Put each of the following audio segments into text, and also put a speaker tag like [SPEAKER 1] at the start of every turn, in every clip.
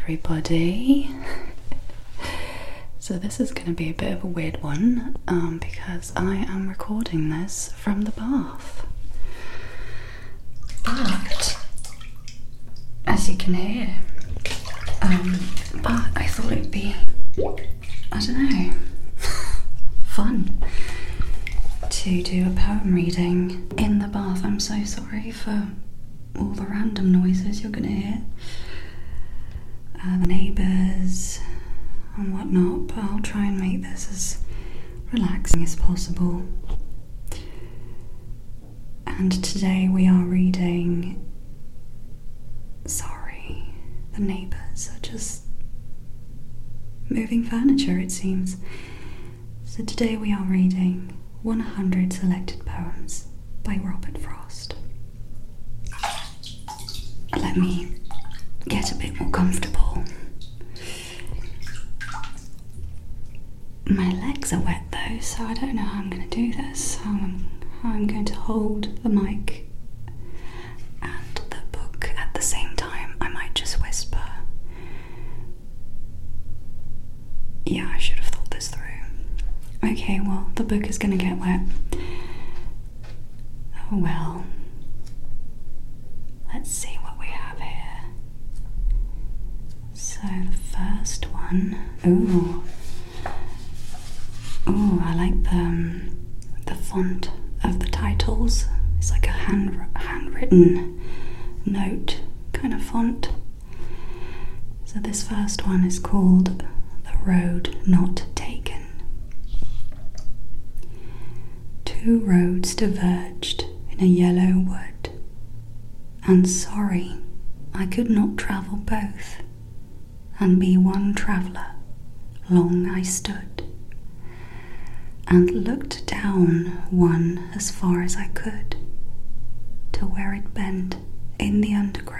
[SPEAKER 1] everybody. So this is going to be a bit of a weird one because I am recording this from the bath. But as you can hear, but I thought it'd be, I don't know, fun to do a poem reading in the bath. I'm so sorry for all the random noises you're gonna hear, the neighbours and whatnot, but I'll try and make this as relaxing as possible. And today we are reading, sorry, the neighbours are just moving furniture, it seems. So today we are reading 100 Selected Poems by Robert Frost. Let me get a bit more comfortable. My legs are wet though, so I don't know how I'm going to do this. How I'm going to hold the mic and the book at the same time. I might just whisper. Yeah, I should have thought this through. Okay, well, the book is going to get wet. Oh well. Let's see what we have here. So the first one. Ooh, I like the font of the titles. It's like a handwritten note kind of font. So this first one is called The Road Not Taken. Two roads diverged in a yellow wood, and sorry I could not travel both, and be one traveller. Long I stood, and looked down one as far as I could, to where it bent in the undergrowth.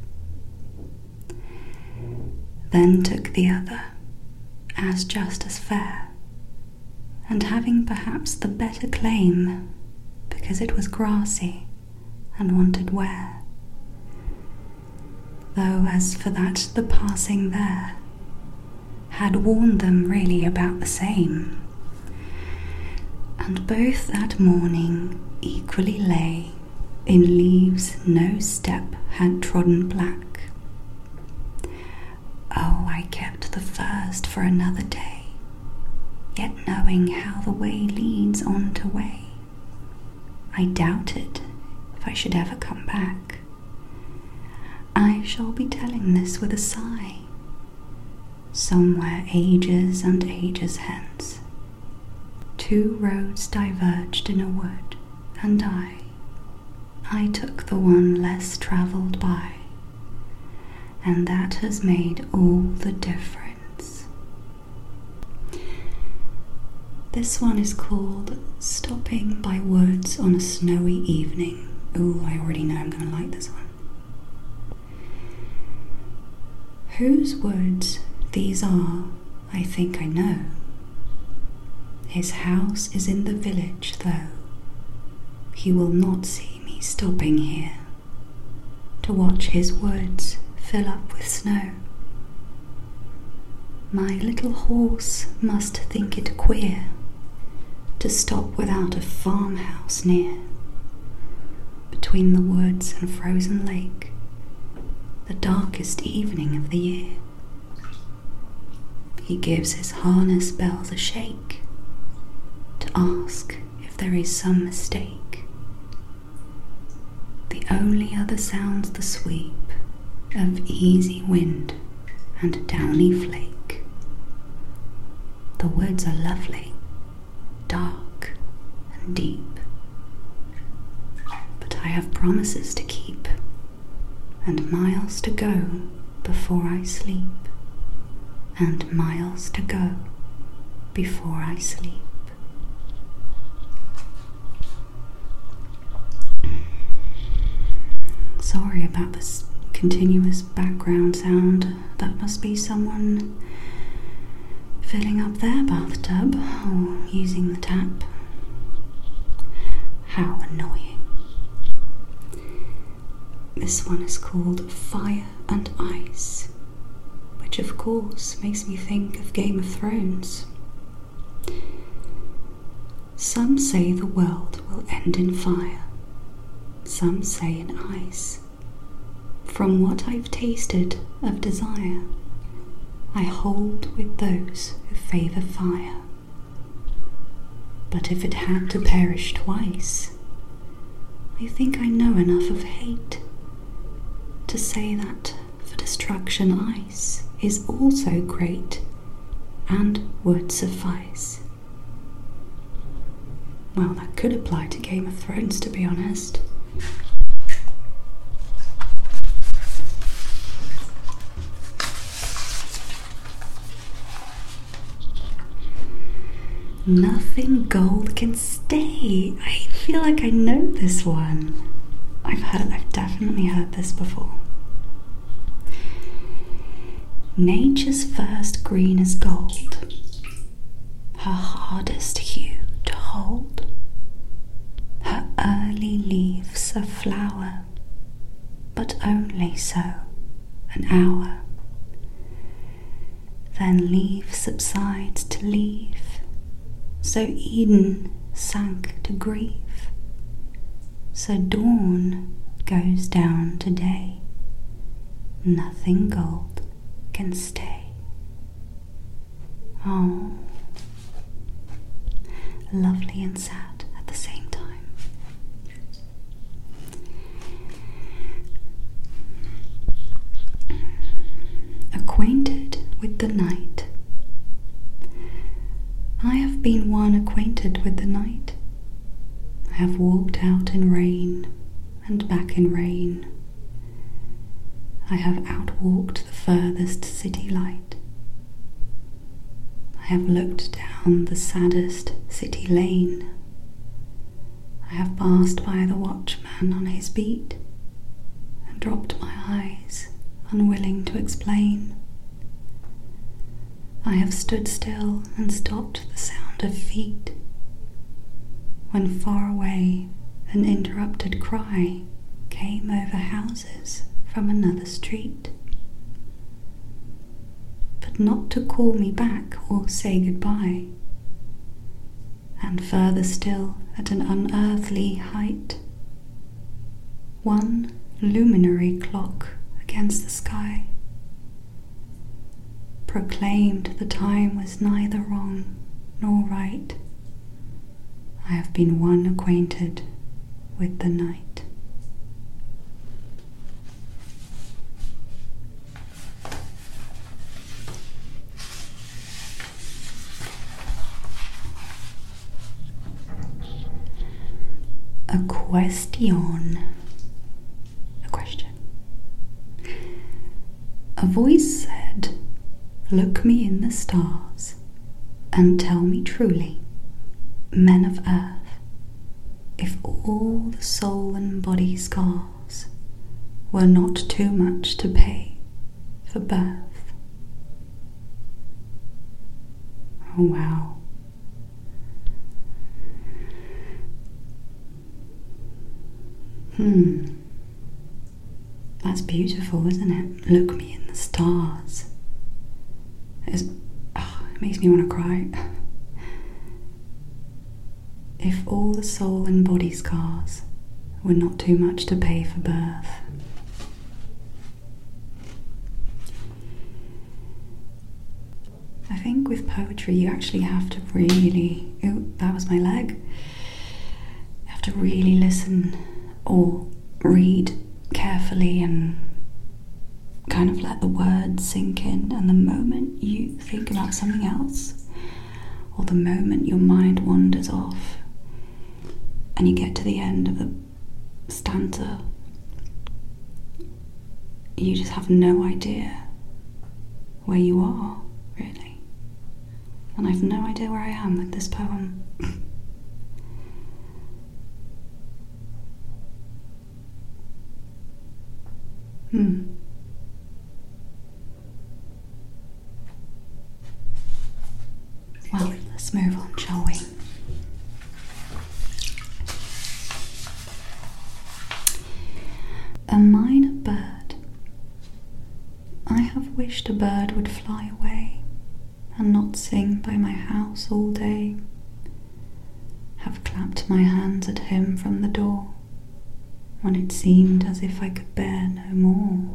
[SPEAKER 1] Then took the other, as just as fair, and having perhaps the better claim, because it was grassy and wanted wear. Though as for that the passing there had warned them really about the same, and both that morning equally lay in leaves no step had trodden black. Oh, I kept the first for another day, yet knowing how the way leads on to way, I doubted if I should ever come back. I shall be telling this with a sigh, somewhere ages and ages hence. Two roads diverged in a wood, and I took the one less travelled by, and that has made all the difference. This one is called Stopping by Woods on a Snowy Evening. Ooh, I already know I'm going to like this one. Whose woods these are, I think I know. His house is in the village, though he will not see me stopping here to watch his woods fill up with snow. My little horse must think it queer to stop without a farmhouse near, between the woods and frozen lake, the darkest evening of the year. He gives his harness bells a shake to ask if there is some mistake. The only other sound's the sweep of easy wind and downy flake. The woods are lovely, dark and deep, but I have promises to keep, and miles to go before I sleep, and miles to go before I sleep. Sorry about this continuous background sound. That must be someone filling up their bathtub or using the tap. How annoying. This one is called Fire and Ice which of course makes me think of Game of Thrones. Some say the world will end in fire, some say in ice. From what I've tasted of desire, I hold with those who favour fire. But if it had to perish twice, I think I know enough of hate to say that for destruction ice is also great and would suffice. Well, that could apply to Game of Thrones, to be honest. Nothing gold can stay. I feel like I know this one. I've definitely heard this before. Nature's first green as gold, her hardest hue to hold. Her early leaves a flower, but only so an hour. Then leaf subsides to leaf, so Eden sank to grief, so dawn goes down to day. Nothing gold can stay. Oh, lovely and sad at the same time. Acquainted with the night. I have been one acquainted with the night. I have walked out in rain and back in rain. I have outwalked the furthest city light. I have looked down the saddest city lane. I have passed by the watchman on his beat and dropped my eyes, unwilling to explain. I have stood still and stopped the sound of feet, when far away an interrupted cry came over houses from another street. But not to call me back or say goodbye. And further still, at an unearthly height, one luminary clock against the sky proclaimed the time was neither wrong nor right. I have been one acquainted with the night. A question. A question. A voice said, "Look me in the stars and tell me truly, men of earth, if all the soul and body scars were not too much to pay for birth." Oh wow. That's beautiful, isn't it? Look me in the stars. It makes me want to cry. If all the soul and body scars were not too much to pay for birth. I think with poetry you actually have to really... Ooh, that was my leg. You have to really listen or read carefully and kind of let the words sink in, and the moment you think about something else, or the moment your mind wanders off and you get to the end of the stanza, you just have no idea where you are, really. And I have no idea where I am with this poem. Well, let's move on, shall we? A minor bird. I have wished a bird would fly away and not sing by my house all day. Have clapped my hands at him from the door when it seemed as if I could bear no more.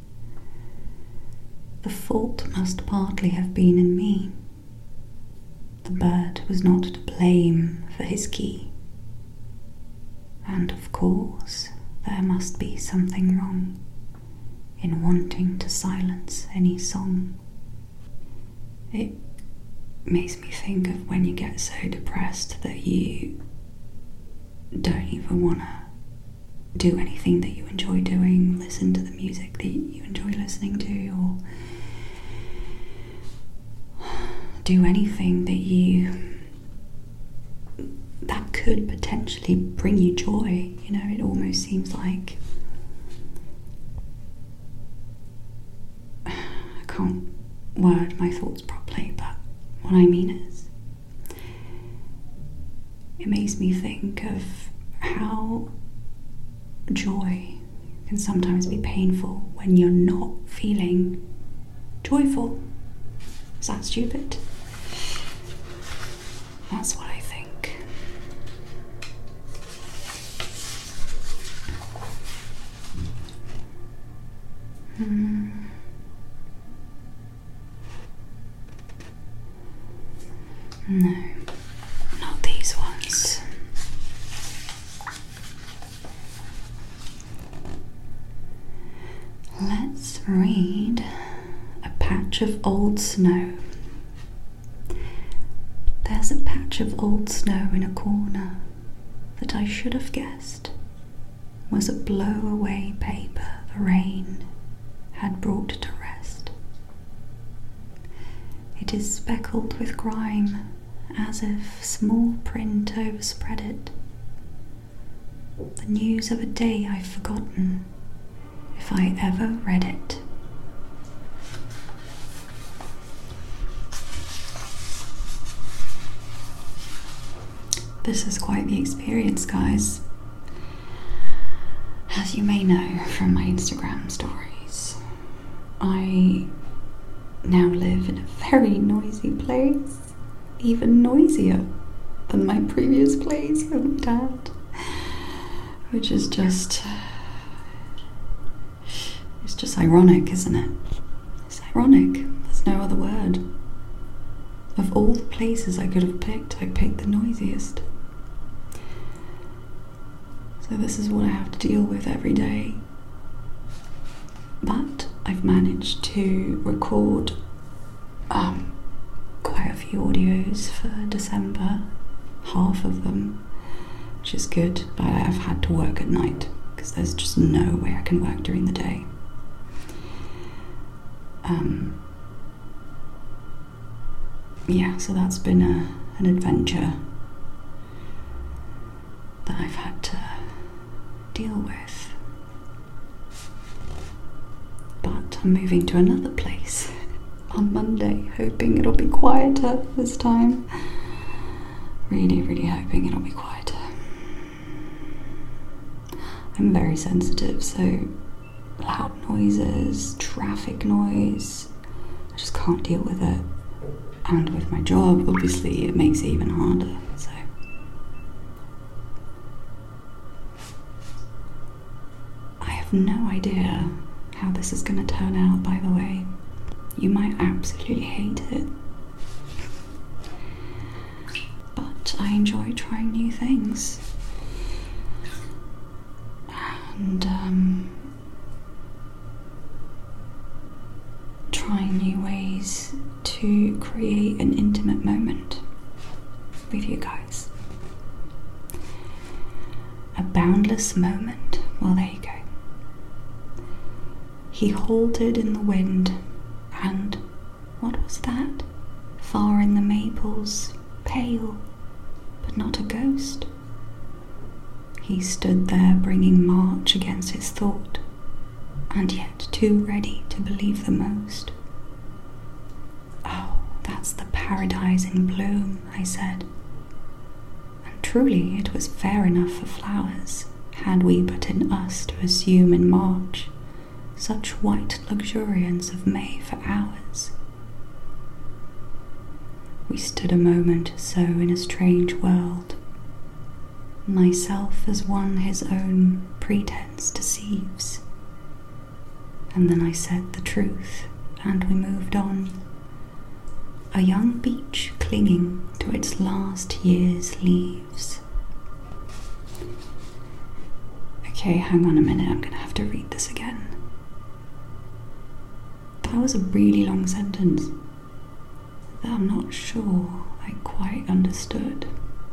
[SPEAKER 1] The fault must partly have been in me. The bird was not to blame for his key. And of course, there must be something wrong in wanting to silence any song. It makes me think of when you get so depressed that you don't even want to do anything that you enjoy doing, listen to the music that you enjoy listening to, or do anything that could potentially bring you joy. You know, it almost seems like I can't word my thoughts properly, but what I mean is, it makes me think of how joy can sometimes be painful when you're not feeling joyful. Is that stupid? That's what I think. No, not these ones. Let's read A Patch of Old Snow. There's a patch of old snow in a corner that I should have guessed was a blow-away paper the rain had brought to rest. It is speckled with grime, as if small print overspread it. The news of a day I've forgotten, if I ever read it. This is quite the experience, guys. As you may know from my Instagram stories, I now live in a very noisy place, even noisier than my previous place with my dad, which is just ironic, isn't it? It's ironic. There's no other word. Of all the places I could have picked, I picked the noisiest. So this is what I have to deal with every day. But I've managed to record quite a few audios for December, half of them, which is good, but I've had to work at night because there's just no way I can work during the day. Yeah, so that's been an adventure that I've had to deal with. But I'm moving to another place on Monday, hoping it'll be quieter this time. Really, really hoping it'll be quieter. I'm very sensitive, so loud noises, traffic noise, I just can't deal with it. And with my job, obviously, it makes it even harder, so. I have no idea how this is going to turn out, by the way. You might absolutely hate it. But I enjoy trying new things. And, trying new ways to create an intimate moment with you guys. A boundless moment. Well, there you go. He halted in the wind, and what was that? Far in the maples, pale, but not a ghost. He stood there bringing March against his thought, and yet too ready to believe the most. Oh, that's the paradise in bloom, I said. And truly it was fair enough for flowers, had we but in us to assume in March such white luxuriance of May for hours. We stood a moment or so in a strange world, myself as one his own pretense deceives. And then I said the truth, and we moved on, a young beech clinging to its last year's leaves. Okay, hang on a minute, I'm gonna have to read this again. That was a really long sentence that I'm not sure I quite understood.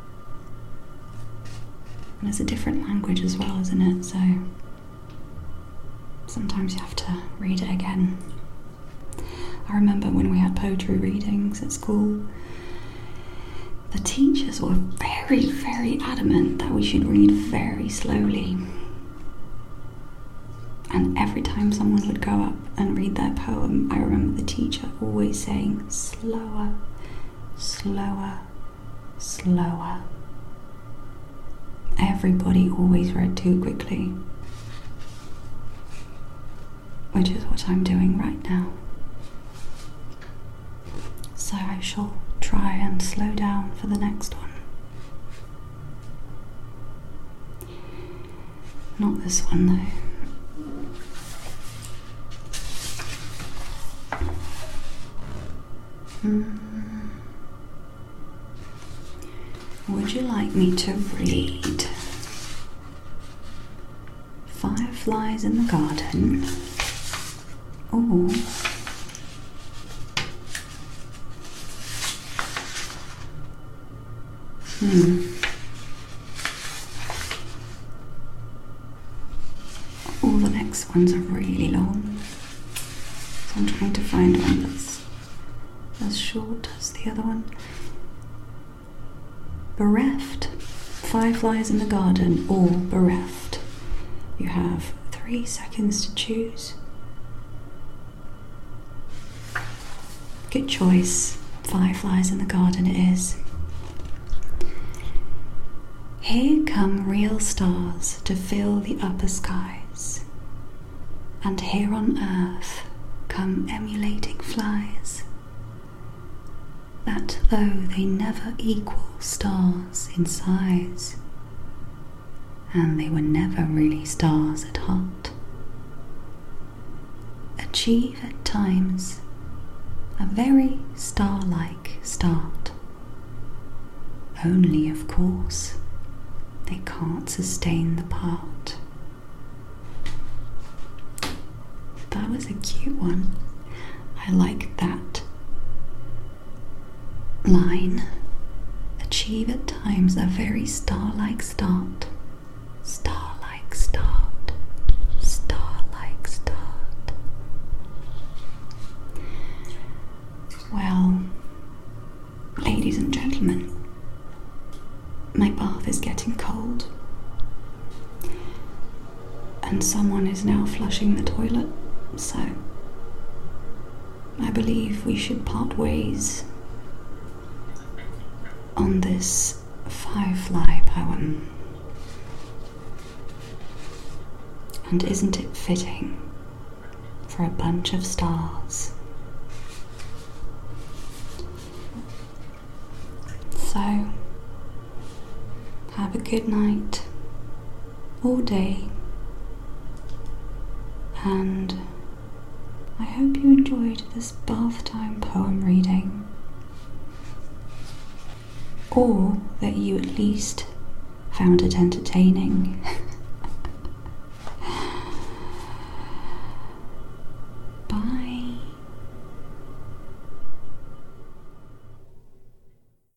[SPEAKER 1] And it's a different language as well, isn't it? So sometimes you have to read it again. I remember when we had poetry readings at school, the teachers were very, very adamant that we should read very slowly. And every time someone would go up and read their poem, I remember the teacher always saying, slower, slower, slower. Everybody always read too quickly, which is what I'm doing right now. So I shall try and slow down for the next one. Not this one though. Would you like me to read Fireflies in the Garden or all the next ones are really long, so I'm trying to find one that's as short as the other one. Bereft, Fireflies in the Garden or Bereft. You have 3 seconds to choose. Good choice, Fireflies in the Garden it is. Here come real stars to fill the upper skies, and here on earth come emulating flies, that though they never equal stars in size, and they were never really stars at heart, achieve at times a very star-like start, only of course they can't sustain the part. That was a cute one. I like that line. Achieve at times a very star-like start. Star-like start. Star-like start. Well, ladies and gentlemen, my bath is getting cold, and someone is now flushing the toilet, so I believe we should part ways on this Firefly poem. And isn't it fitting for a bunch of stars? So, have a good night or day, and I hope you enjoyed this bath time poem reading, or that you at least found it entertaining.